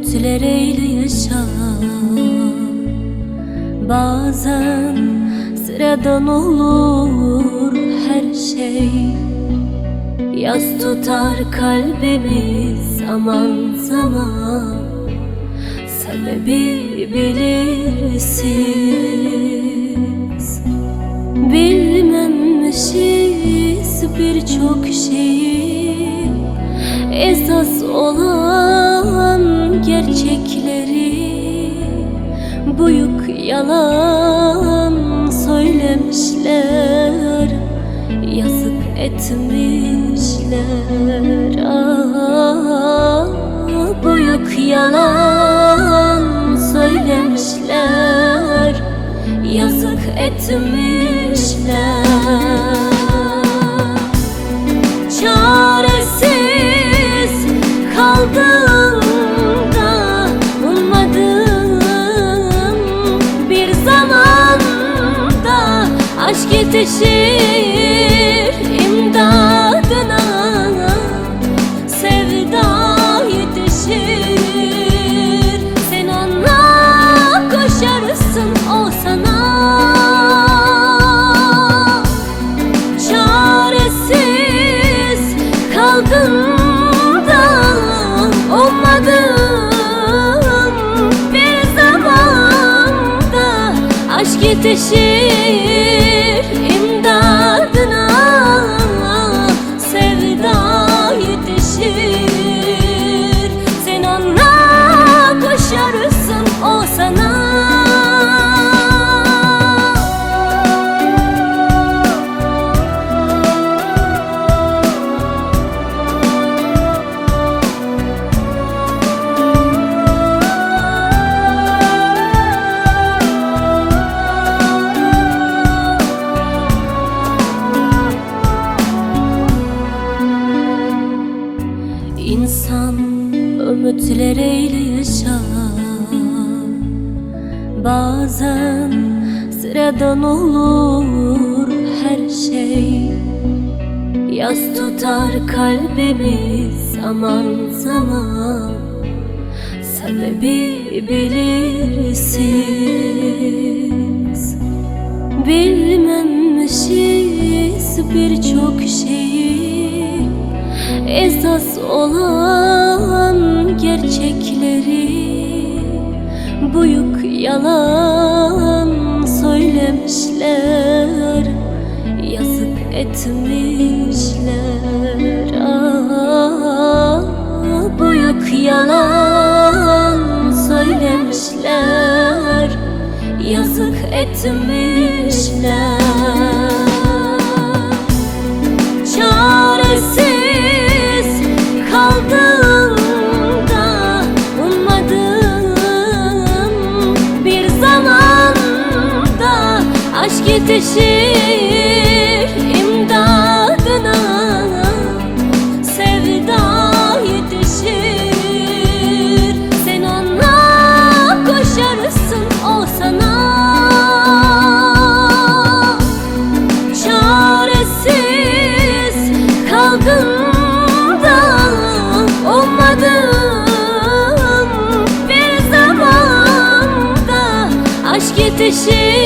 ümitlereyle yaşa. Bazen sıradan olur her şey. Yas tutar kalbimiz zaman zaman. Sebebi belirsiz. Bilmemişiz birçok şeyi, esas olan gerçekleri. Büyük yalan söylemişler, yazık etmişler. Büyük yalan söylemişler, yazık etmişler. Çaresiz kaldım da ummadım, bir zamanda aşk yetişir imdadına. Sevda yetişir, sen ona koşarsın, o sana. Çaresiz kaldım da ummadım, bir zamanda aşk yetişir imdadına. Sevda yetişir, sen ona koşarsın, o sana. İnsan ümitlereyle yaşar. Bazen sıradan olur her şey. Yas tutar kalbimiz zaman zaman. Sebebi belirsiz. Bilmemişiz birçok şeyi, esas olan gerçekleri. Büyük yalan söylemişler, yazık etmişler. Büyük yalan söylemişler, yazık etmişler. Çaresiz kaldım da ummadım, bir zamanda aşk yetişir imdadına. Sevda yetişir, sen ona koşarsın, o sana. Çaresiz kaldım da ummadım, bir zamanda aşk yetişir